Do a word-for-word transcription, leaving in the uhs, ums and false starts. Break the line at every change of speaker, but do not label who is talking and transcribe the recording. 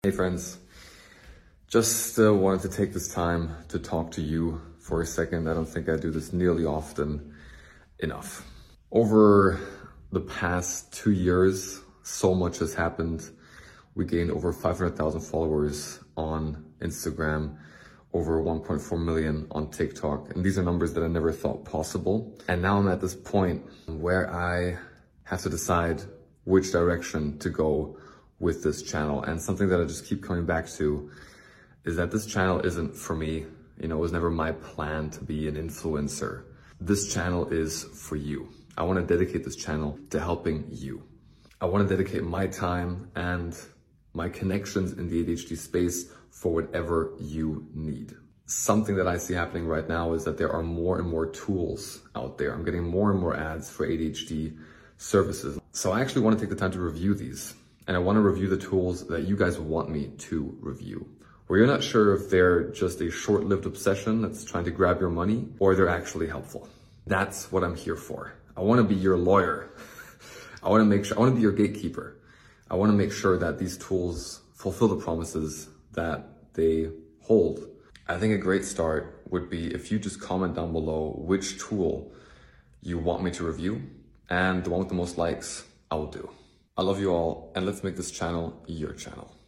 Hey friends, just uh, wanted to take this time to talk to you for a second. I don't think I do this nearly often enough. Over the past two years, so much has happened. We gained over five hundred thousand followers on Instagram, over one point four million on TikTok. And these are numbers that I never thought possible. And now I'm at this point where I have to decide which direction to go with this channel. And something that I just keep coming back to is that this channel isn't for me. You know, it was never my plan to be an influencer. This channel is for you. I want to dedicate this channel to helping you. I want to dedicate my time and my connections in the A D H D space for whatever you need. Something that I see happening right now is that there are more and more tools out there. I'm getting more and more ads for A D H D services. So I actually want to take the time to review these. And I want to review the tools that you guys want me to review, where you're not sure if they're just a short-lived obsession that's trying to grab your money or they're actually helpful. That's what I'm here for. I want to be your lawyer. I want to make sure, I want to be your gatekeeper. I want to make sure that these tools fulfill the promises that they hold. I think a great start would be if you just comment down below which tool you want me to review, and the one with the most likes, I will do. I love you all, and let's make this channel your channel.